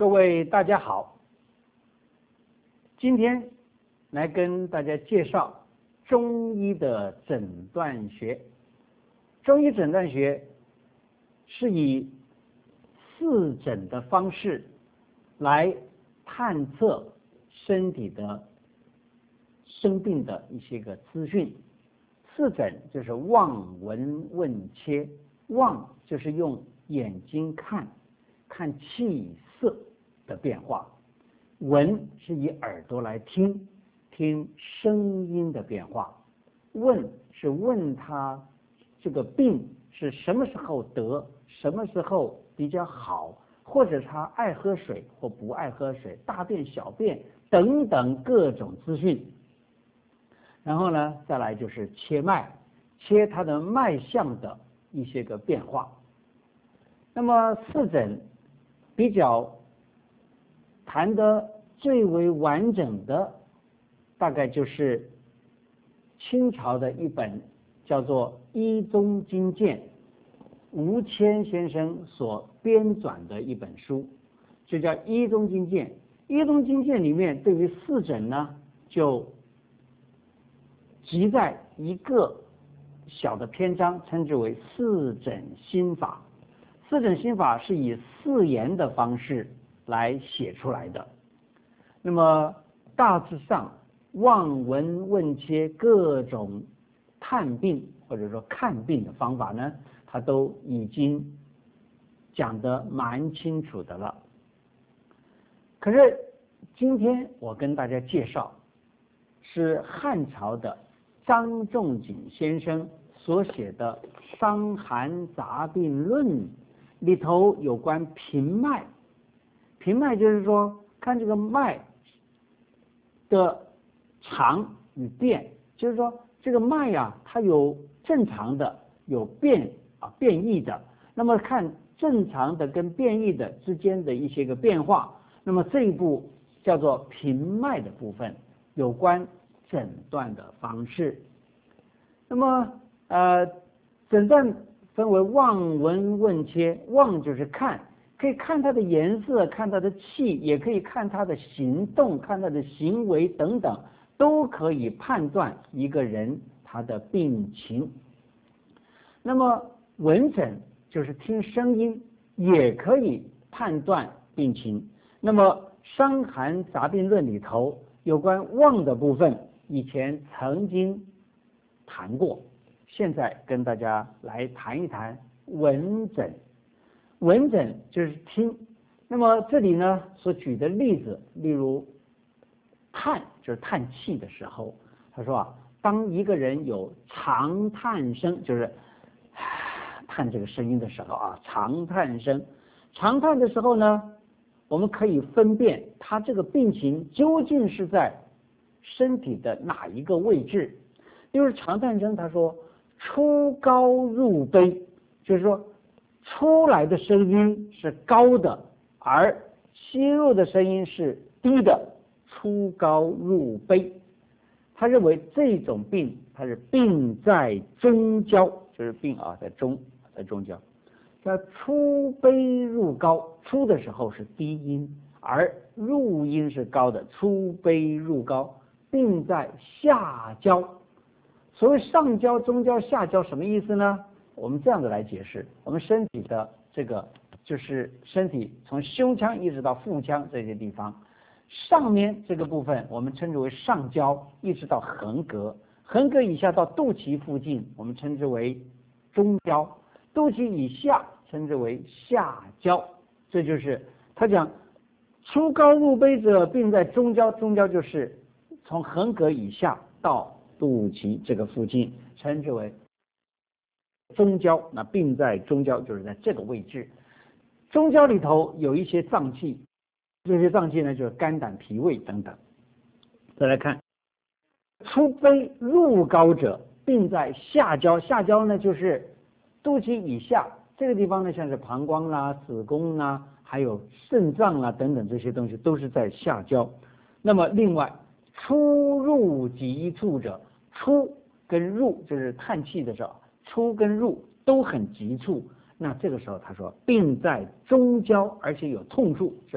各位大家好，今天来跟大家介绍中医的诊断学。中医诊断学是以四诊的方式来探测身体的生病的一些个资讯。四诊就是望、闻、问、切。望就是用眼睛看气色的变化，闻是以耳朵来听声音的变化，问是问他这个病是什么时候得，什么时候比较好，或者他爱喝水或不爱喝水，大便小便等等各种资讯。然后呢，再来就是切脉，切它的脉象的一些个变化。那么四诊比较谈得最为完整的，大概就是清朝的一本叫做《医宗经鉴》，吴谦先生所编纂的一本书，就叫《医宗经鉴》。《医宗经鉴》里面对于四诊呢，就集在一个小的篇章，称之为四诊心法。四诊心法是以四言的方式来写出来的。那么大致上望、闻、问、切各种探病或者说看病的方法呢，它都已经讲得蛮清楚的了。可是今天我跟大家介绍是汉朝的张仲景先生所写的《伤寒杂病论》里头有关评脉。评脉就是说看这个脉的长与变，就是说这个脉啊，它有正常的，有变异的。那么看正常的跟变异的之间的一些个变化，那么这一步叫做评脉的部分，有关诊断的方式。那么诊断分为望、闻、问、切。望就是看，可以看它的颜色，看它的气，也可以看它的行动，看它的行为等等，都可以判断一个人他的病情。那么闻诊就是听声音，也可以判断病情。那么《伤寒杂病论》里头有关望的部分，以前曾经谈过，现在跟大家来谈一谈闻诊。闻诊就是听。那么这里呢所举的例子，例如叹就是叹气的时候，他说当一个人有长叹声，就是叹这个声音的时候长叹声。长叹的时候呢，我们可以分辨他这个病情究竟是在身体的哪一个位置。例如长叹声，他说出高入卑，就是说出来的声音是高的，而吸入的声音是低的，出高入卑。他认为这种病它是病在中焦，就是病在中焦。那出卑入高，出的时候是低音，而入音是高的，出卑入高，病在下焦。所谓上焦、中焦、下焦什么意思呢？我们这样子来解释，我们身体的这个就是身体从胸腔一直到腹腔这些地方，上面这个部分我们称之为上焦，一直到横膈，横膈以下到肚脐附近我们称之为中焦，肚脐以下称之为下焦。这就是他讲出高入卑者病在中焦，中焦就是从横膈以下到肚脐这个附近，称之为中焦。那病在中焦就是在这个位置。中焦里头有一些脏器，这些脏器呢就是肝胆脾胃等等。再来看出卑入高者病在下焦，下焦呢就是肚脐以下这个地方呢，像是膀胱啦、子宫啦，还有肾脏啦等等，这些东西都是在下焦。那么另外出入急促者，出跟入就是叹气的时候，出跟入都很急促，那这个时候他说病在中焦，而且有痛处，是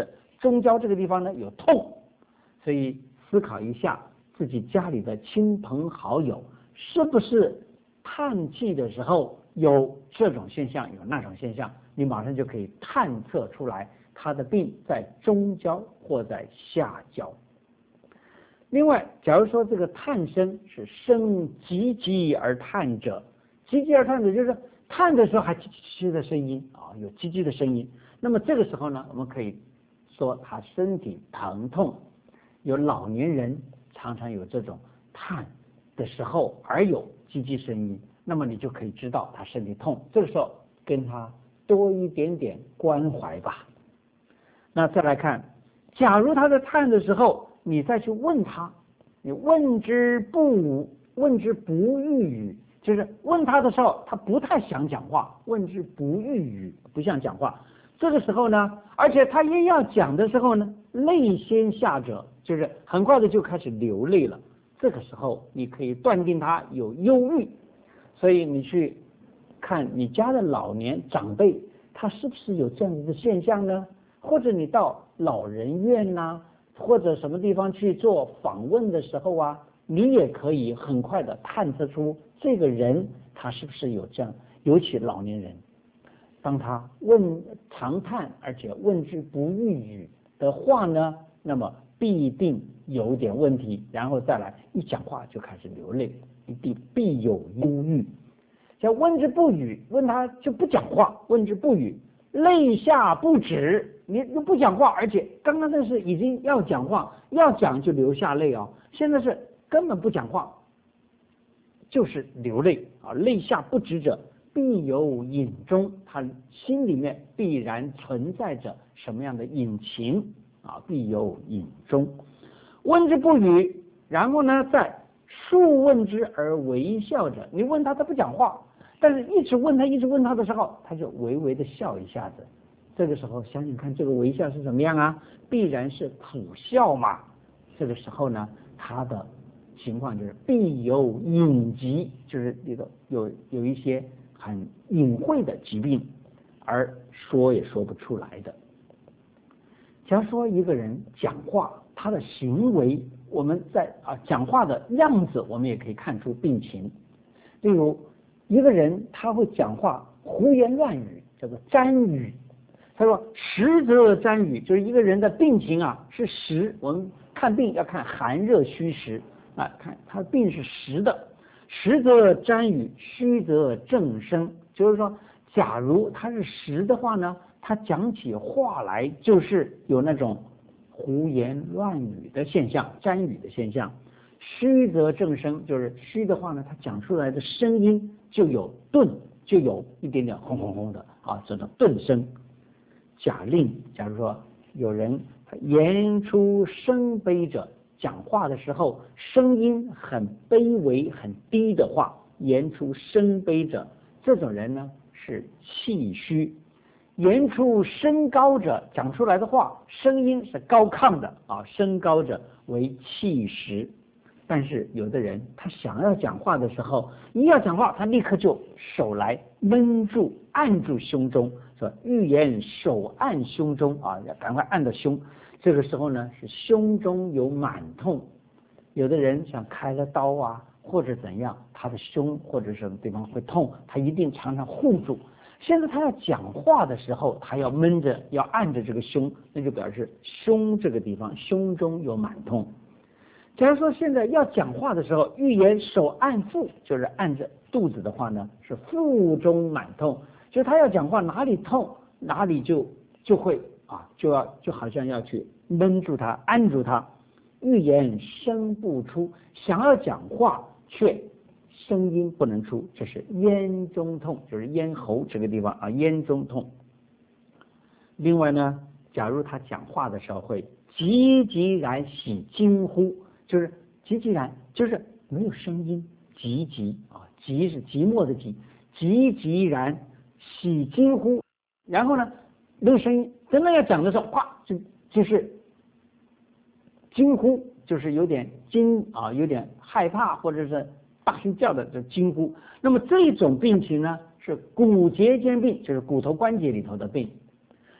中焦这个地方呢有痛，所以思考一下自己家里的亲朋好友是不是叹气的时候有这种现象，有那种现象，你马上就可以探测出来他的病在中焦或在下焦。另外，假如说这个叹声是声急急而叹者，急急而叹者就是叹的时候还叽叽的声音啊，有叽叽的声音。那么这个时候呢，我们可以说他身体疼痛。有老年人常常有这种叹的时候而有叽叽声音，那么你就可以知道他身体痛。这个时候跟他多一点点关怀吧。那再来看，假如他在叹的时候，你再去问他，你问之不欲语，就是问他的时候，他不太想讲话，问之不欲语，不想讲话。这个时候呢，而且他也要讲的时候呢，泪先下者，就是很快的就开始流泪了。这个时候你可以断定他有忧郁，所以你去看你家的老年长辈，他是不是有这样的现象呢？或者你到老人院呐，或者什么地方去做访问的时候啊，你也可以很快的探测出这个人他是不是有这样，尤其老年人，当他长叹而且问之不欲语的话呢，那么必定有点问题，然后再来一讲话就开始流泪，必有忧郁。像问之不语，问他就不讲话，问之不语，泪下不止，你不讲话，而且刚刚那是已经要讲话，要讲就流下泪啊，现在是根本不讲话，就是流泪啊，泪下不止者，必有隐中，他心里面必然存在着什么样的隐情啊？必有隐中。问之不语，然后呢，再数问之而微笑着，你问他，他不讲话，但是一直问他的时候，他就微微的笑一下子。这个时候想想看，这个微笑是怎么样啊？必然是苦笑嘛。这个时候呢，他的情况就是必有隐疾，就是有一些很隐晦的疾病，而说也说不出来的。假如说一个人讲话，他的行为，我们在讲话的样子，我们也可以看出病情。例如一个人他会讲话胡言乱语，叫做沾语。他说实则沾语，就是一个人的病情啊是实，我们看病要看寒热虚实啊，看他的病是实的，实则沾语，虚则正声。就是说，假如他是实的话呢，他讲起话来就是有那种胡言乱语的现象，沾语的现象。虚则正声，就是虚的话呢，他讲出来的声音就有顿，就有一点点轰轰轰的啊，这种顿声。假如说有人言出声卑者，讲话的时候声音很卑微很低的话，言出声卑者，这种人呢是气虚。言出声高者，讲出来的话声音是高亢的啊，声高者为气实。但是有的人他想要讲话的时候，一要讲话，他立刻就手来闷住按住胸中，说欲言手按胸中啊，要赶快按到胸。这个时候呢是胸中有满痛。有的人想开了刀啊或者怎样，他的胸或者什么地方会痛，他一定常常护住。现在他要讲话的时候，他要闷着，要按着这个胸，那就表示胸这个地方胸中有满痛。假如说现在要讲话的时候，欲言手按腹，就是按着肚子的话呢，是腹中满痛，就是他要讲话哪里痛哪里就会就好像要去闷住它按住它。欲言声不出，想要讲话却声音不能出，这是咽中痛，就是咽喉这个地方啊，咽中痛。另外呢，假如他讲话的时候会急急然喜惊呼，就是急急然就是没有声音，急急啊，急是寂寞的急，急急然喜惊呼，然后呢没有声音，真的要讲的时候，哗就是惊呼，就是有点有点害怕或者是大声叫的这惊呼。那么这种病情呢是骨节间病，就是骨头关节里头的病。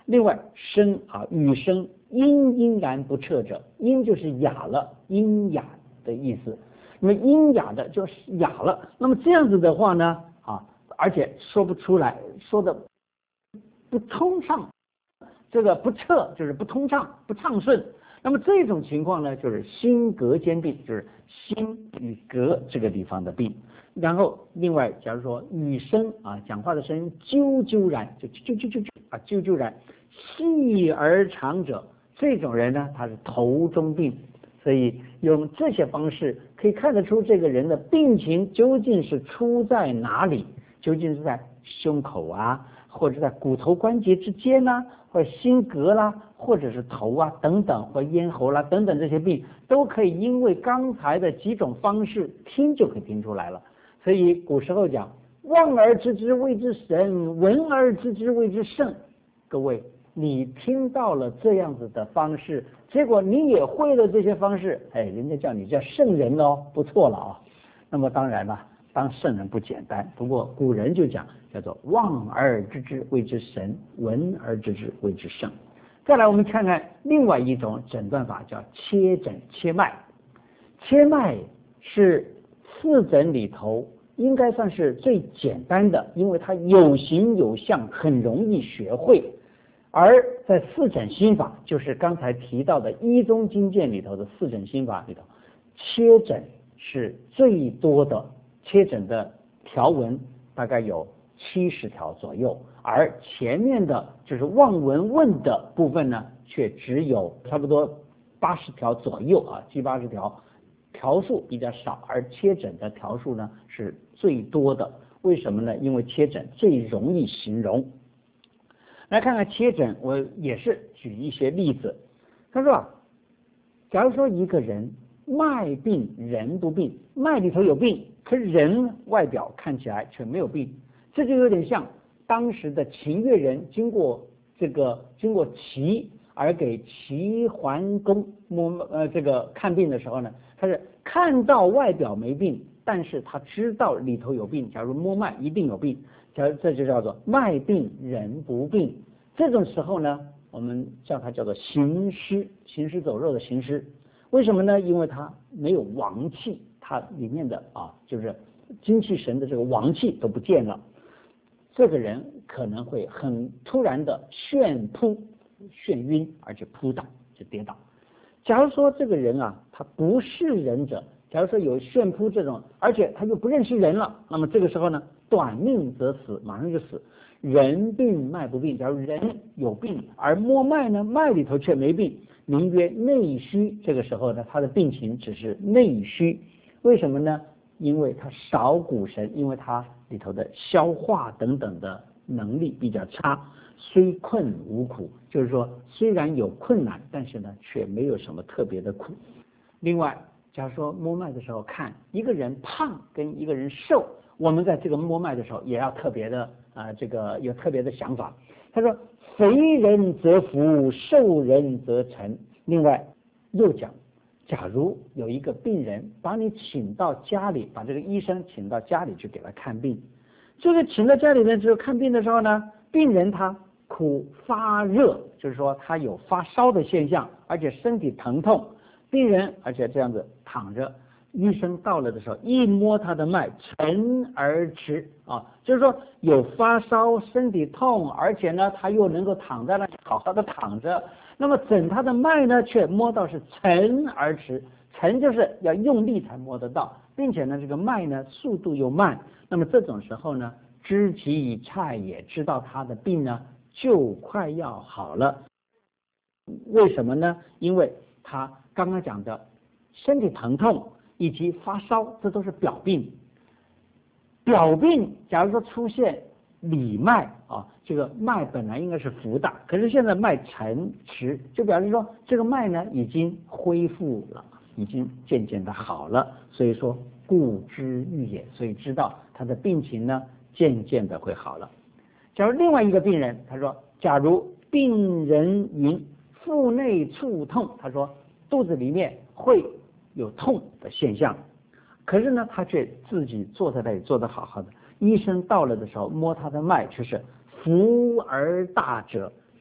另外声啊，语声阴阴然不彻者，阴就是哑了，阴哑的意思。那么阴哑的就是哑了，那么这样子的话呢而且说不出来，说的不通畅，这个不彻就是不通畅不畅顺。那么这种情况呢，就是心膈兼病，就是心与膈这个地方的病。然后另外假如说语声讲话的声音啾啾然，就啾啾然，细而长者，这种人呢他是头中病。所以用这些方式可以看得出这个人的病情究竟是出在哪里，究竟是在胸口或者在骨头关节之间或者心膈啦，或者是头等等，或咽喉啦等等，这些病都可以因为刚才的几种方式听就可以听出来了。所以古时候讲望而知之谓之神，闻而知之谓之圣。各位，你听到了这样子的方式，结果你也会了这些方式，人家叫你叫圣人不错了那么当然了，当圣人不简单，不过古人就讲叫做望而知之谓之神，闻而知之谓之圣。再来我们看看另外一种诊断法，叫切诊切脉。切脉是四诊里头应该算是最简单的，因为它有形有象，很容易学会。而在四诊心法，就是刚才提到的医宗经鉴里头的四诊心法里头，切诊是最多的，切诊的条文大概有70条左右，而前面的就是望闻问的部分呢，却只有差不多80条左右70-80条，条数比较少，而切诊的条数呢是最多的。为什么呢？因为切诊最容易形容。来看看切诊，我也是举一些例子。他说假如说一个人脉病人不病，脉里头有病，可人外表看起来却没有病，这就有点像当时的秦越人经过齐而给齐桓公看病的时候呢，他是看到外表没病，但是他知道里头有病，假如摸脉一定有病，这就叫做脉病人不病。这种时候呢，我们叫它叫做行尸走肉的行尸。为什么呢？因为它没有王气，它里面的就是精气神的这个王气都不见了，这个人可能会很突然的眩晕，而且扑倒就跌倒。假如说这个人他不是人者，假如说有眩扑这种，而且他又不认识人了，那么这个时候呢，短命则死，马上就死。人病脉不病，假如人有病而摸脉呢，脉里头却没病，名曰内虚。这个时候呢，他的病情只是内虚。为什么呢？因为他少谷神，因为他里头的消化等等的能力比较差，虽困无苦，就是说虽然有困难，但是呢却没有什么特别的苦。另外假如说摸脉的时候看一个人胖跟一个人瘦，我们在这个摸脉的时候也要特别的有特别的想法。他说肥人则浮，瘦人则沉。另外又讲，假如有一个病人把你请到家里，把这个医生请到家里去给他看病，这个请到家里面之后看病的时候呢，病人他苦发热，就是说他有发烧的现象，而且身体疼痛，病人而且这样子躺着，医生到了的时候一摸他的脉，沉而迟就是说有发烧身体痛，而且呢他又能够躺在那里好好的躺着，那么诊他的脉呢却摸到是沉而迟，沉就是要用力才摸得到，并且呢这个脉呢速度又慢，那么这种时候呢知其以菜也知道他的病呢就快要好了。为什么呢？因为他刚刚讲的身体疼痛以及发烧，这都是表病。表病假如说出现里脉这个脉本来应该是浮的，可是现在脉沉迟，就表示说这个脉呢已经恢复了，已经渐渐的好了，所以说故知愈也，所以知道他的病情呢渐渐的会好了。假如另外一个病人，他说假如病人云腹内触痛，他说肚子里面会有痛的现象，可是呢他却自己坐在那里坐得好好的，医生到了的时候摸他的脉却是浮而大者，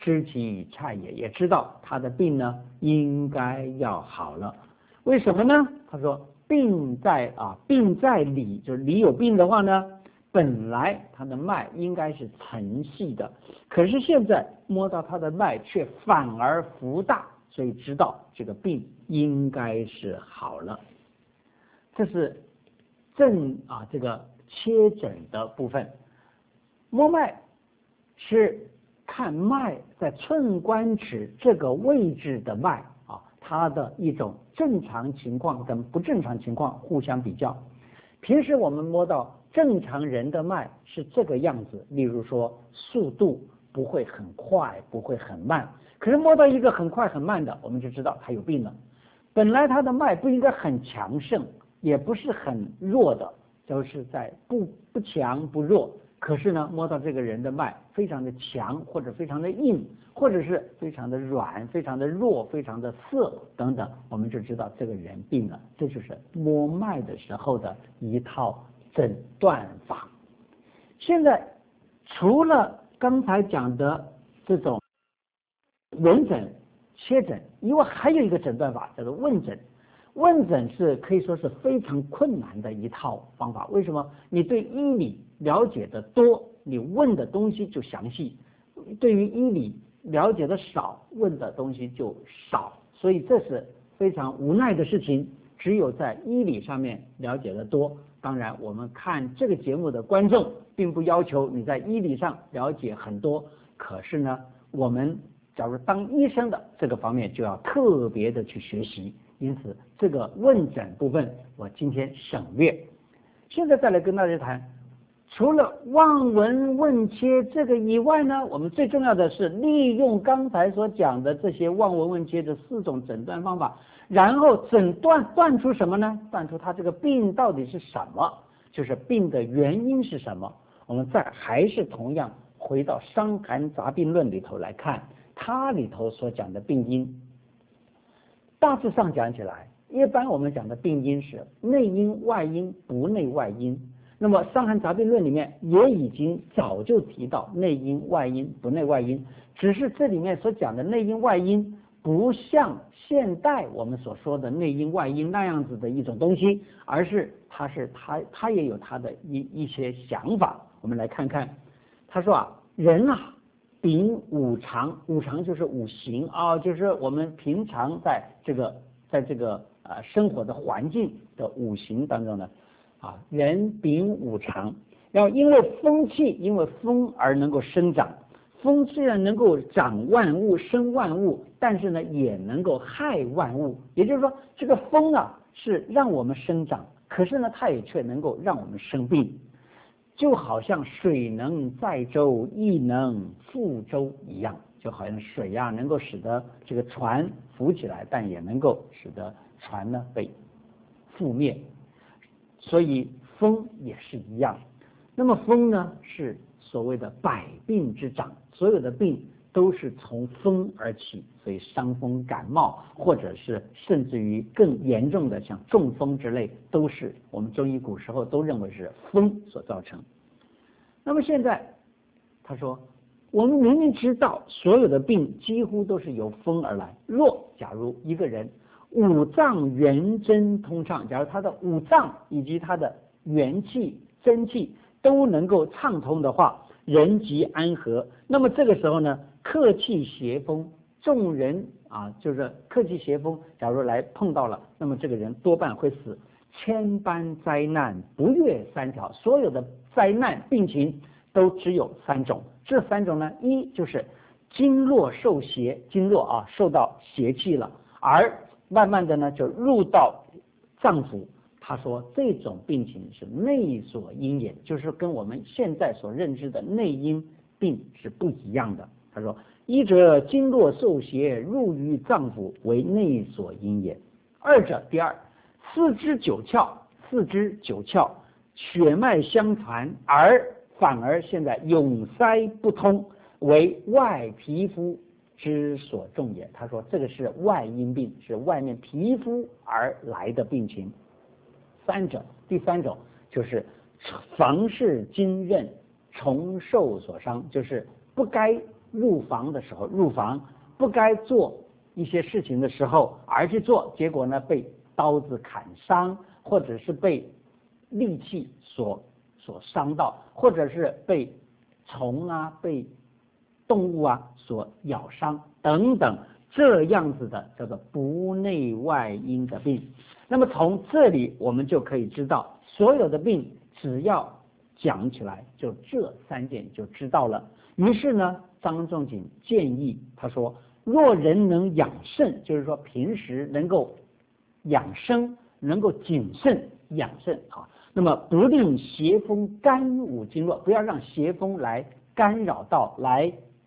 知其差也，也知道他的病呢应该要好了。为什么呢？他说病在里，就是里有病的话呢，本来他的脉应该是沉细的，可是现在摸到他的脉却反而浮大，所以知道这个病应该是好了。这是这个切诊的部分。摸脉是看脉在寸关尺这个位置的脉它的一种正常情况跟不正常情况互相比较。平时我们摸到正常人的脉是这个样子，例如说速度不会很快，不会很慢，可是摸到一个很快很慢的，我们就知道他有病了。本来他的脉不应该很强盛，也不是很弱的，就是在不强不弱，可是呢摸到这个人的脉非常的强，或者非常的硬，或者是非常的软，非常的弱，非常的涩等等，我们就知道这个人病了。这就是摸脉的时候的一套诊断法。现在除了刚才讲的这种闻诊切诊以外，还有一个诊断法叫做问诊。问诊是可以说是非常困难的一套方法。为什么？你对医理了解的多，你问的东西就详细；对于医理了解的少，问的东西就少。所以这是非常无奈的事情。只有在医理上面了解的多。当然，我们看这个节目的观众，并不要求你在医理上了解很多。可是呢，我们假如当医生的这个方面就要特别的去学习。因此这个问诊部分我今天省略。现在再来跟大家谈，除了望闻问切这个以外呢，我们最重要的是利用刚才所讲的这些望闻问切的4种诊断方法，然后断出什么呢？断出他这个病到底是什么，就是病的原因是什么。我们还是同样回到《伤寒杂病论》里头来看，它里头所讲的病因。大致上讲起来，一般我们讲的病因是内因、外因、不内外因。那么《伤寒杂病论》里面也已经早就提到内因、外因、不内外因，只是这里面所讲的内因、外因不像现代我们所说的内因、外因那样子的一种东西，而是它也有它的一些想法。我们来看看，他说人禀五常，五常就是五行就是我们平常在这个生活的环境的五行当中呢人禀五常，然后因为风气，因为风而能够生长。风虽然能够长万物、生万物，但是呢也能够害万物。也就是说，这个风是让我们生长，可是呢它也却能够让我们生病。就好像水能载舟，亦能覆舟一样，就好像水能够使得这个船浮起来，但也能够使得船呢被覆灭。所以风也是一样。那么风呢是所谓的百病之长，所有的病都是从风而起，所以伤风感冒，或者是甚至于更严重的像中风之类，都是我们中医古时候都认为是风所造成。那么现在他说，我们明明知道所有的病几乎都是由风而来。若假如一个人五脏元真通畅，假如他的五脏以及他的元气、真气都能够畅通的话，人即安和。那么这个时候呢，客气邪风，众人就是客气邪风，假如来碰到了，那么这个人多半会死。千般灾难不越3条，所有的灾难病情都只有3种。这3种呢，一就是经络受邪，经络受到邪气了，而慢慢的呢就入到脏腑。他说这种病情是内所因也，就是跟我们现在所认知的内因病是不一样的。他说一者经络受邪入于脏腑为内所因也，二者第二四肢九窍血脉相传，而反而现在壅塞不通，为外皮肤之所重也。他说这个是外因病，是外面皮肤而来的病情。第三种就是房事经任虫兽所伤，就是不该入房的时候，入房不该做一些事情的时候而去做，结果呢被刀子砍伤，或者是被利器所伤到，或者是被虫啊、被动物啊所咬伤等等，这样子的叫做不内外因的病。那么从这里我们就可以知道，所有的病只要讲起来就这3点就知道了。于是呢，张仲景建议他说，若人能养肾，就是说平时能够养生，能够谨慎养肾啊，那么不令邪风干扰经络，不要让邪风来干扰到，来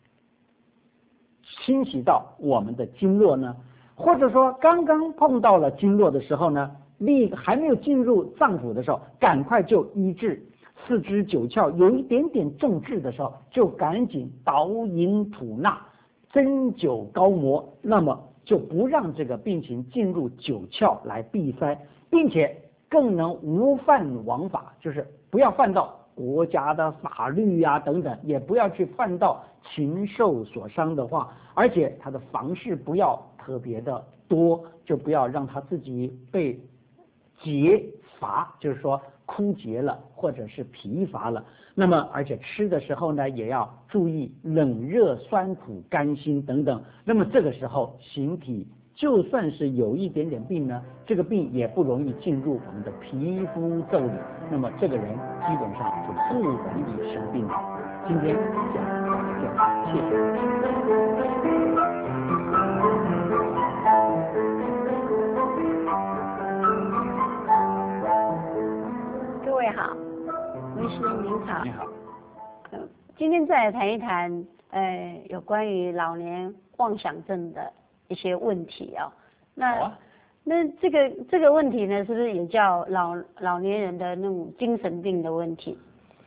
侵袭到我们的经络呢，或者说刚刚碰到了经络的时候呢，还没有进入脏腑的时候，赶快就医治。四肢九窍有一点点重滞的时候，就赶紧导引吐纳，针灸高摩，那么就不让这个病情进入九窍来闭塞，并且更能无犯王法，就是不要犯到国家的法律啊等等，也不要去犯到禽兽所伤的话，而且他的房事不要特别的多，就不要让他自己被结乏，就是说枯竭了或者是疲乏了。那么而且吃的时候呢，也要注意冷热酸苦甘辛等等。那么这个时候形体就算是有一点点病呢，这个病也不容易进入我们的皮肤腠理，那么这个人基本上就不容易生病了。今天讲到这，谢谢。 各位好，医师您好。 你好。 今天再来谈一谈有关于老年妄想症的一些问题哦。那这个问题呢，是不是也叫老年人的那种精神病的问题？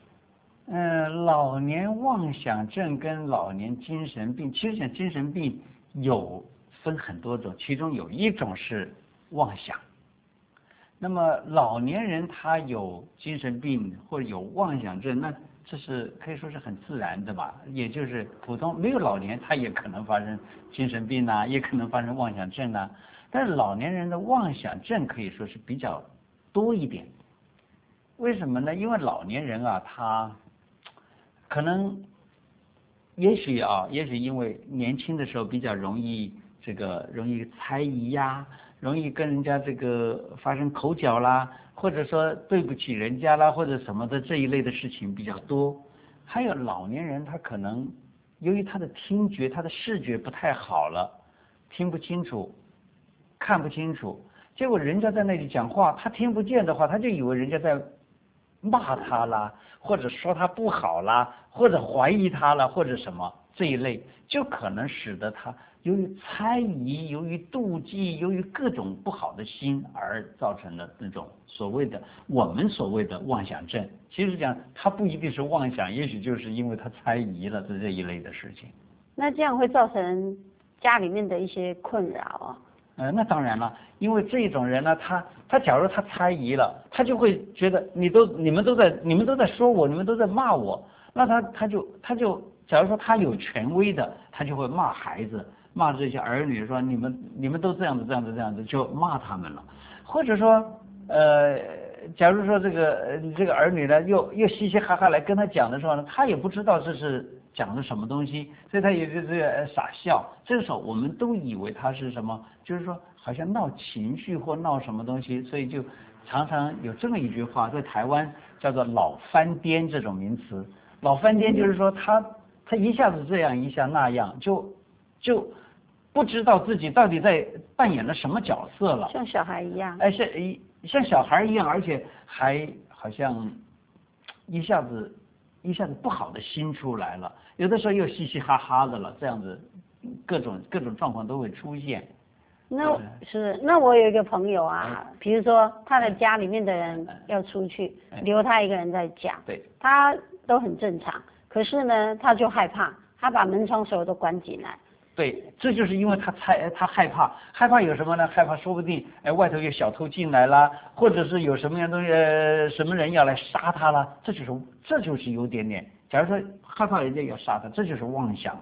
老年妄想症跟老年精神病，其实讲精神病有分很多种，其中有一种是妄想。那么老年人他有精神病或者有妄想症，那这是可以说是很自然的吧，也就是普通没有老年他也可能发生精神病啊，也可能发生妄想症啊，但是老年人的妄想症可以说是比较多一点。为什么呢？因为老年人啊，他可能也许因为年轻的时候比较容易猜疑呀，容易跟人家这个发生口角啦，或者说对不起人家啦，或者什么的这一类的事情比较多。还有老年人他可能由于他的听觉、他的视觉不太好了，听不清楚、看不清楚，结果人家在那里讲话，他听不见的话，他就以为人家在骂他啦，或者说他不好啦，或者怀疑他啦，或者什么这一类，就可能使得他由于猜疑、由于妒忌、由于各种不好的心而造成的那种我们所谓的妄想症。其实讲他不一定是妄想，也许就是因为他猜疑了这一类的事情。 那这样会造成家里面的一些困扰啊。 那当然了，因为这种人呢，他假如他猜疑了，他就会觉得你们都在说我，你们都在骂我，那他就假如说他有权威的，他就会骂孩子，骂这些儿女，说你们都这样子，就骂他们了。或者说假如说这个儿女呢又嘻嘻哈哈来跟他讲的时候呢，他也不知道这是讲的什么东西，所以他也就是傻笑。这个时候我们都以为他是什么，就是说好像闹情绪或闹什么东西，所以就常常有这么一句话，在台湾叫做老翻颠这种名词。老翻颠就是说他一下子这样一下那样，就不知道自己到底在扮演了什么角色了， 像小孩一样。 像小孩一样，而且还好像一下子不好的心出来了，有的时候又嘻嘻哈哈的了，这样子各种状况都会出现。 那我有一个朋友啊，比如说他的家里面的人要出去，留他一个人在家， 对， 他都很正常，可是呢他就害怕，他把门窗所有都关紧来。 对，这就是因为他害怕有什么呢？害怕说不定外头有小偷进来啦，或者是有什么样东西什么人要来杀他啦，这就是有点点。假如说害怕人家要杀他，这就是妄想了。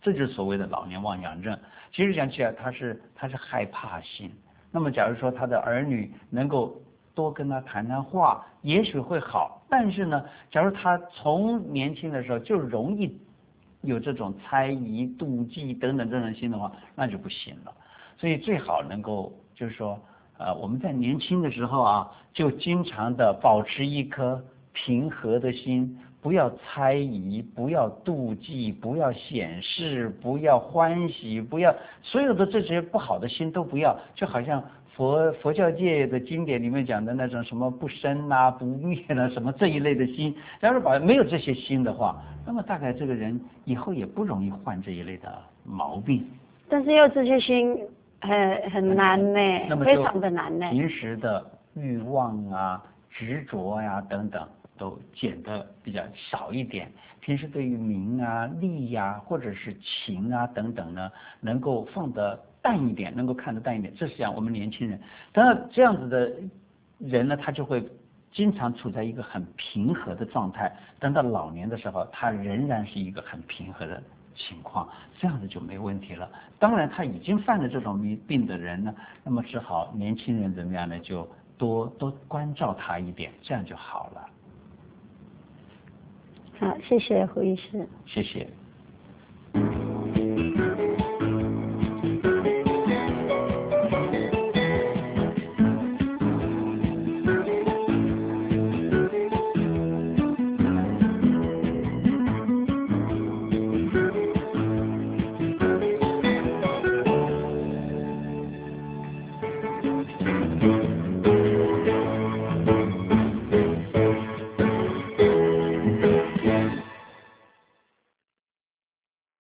这就是所谓的老年妄想症。其实讲起来，他是害怕心。那么假如说他的儿女能够多跟他谈谈话，也许会好。但是呢，假如他从年轻的时候就容易有这种猜疑、妒忌等等这种心的话，那就不行了。所以最好能够就是说，我们在年轻的时候啊，就经常的保持一颗平和的心，不要猜疑，不要妒忌，不要显示，不要欢喜，不要所有的这些不好的心都不要，就好像佛教界的经典里面讲的那种什么不生啊、不灭啊什么这一类的心，假如没有这些心的话，那么大概这个人以后也不容易患这一类的毛病。 但是要这些心很难呢，非常的难呢。 平时的欲望啊、执着呀等等都减得比较少一点。平时对于名啊、利呀、或者是情啊等等呢，能够放得淡一点，能够看得淡一点。这是讲我们年轻人。当然这样子的人呢，他就会经常处在一个很平和的状态。等到老年的时候，他仍然是一个很平和的情况，这样子就没问题了。当然他已经犯了这种病的人呢，那么只好年轻人怎么样呢，就多关照他一点，这样就好了。 好，谢谢胡医师。 谢谢。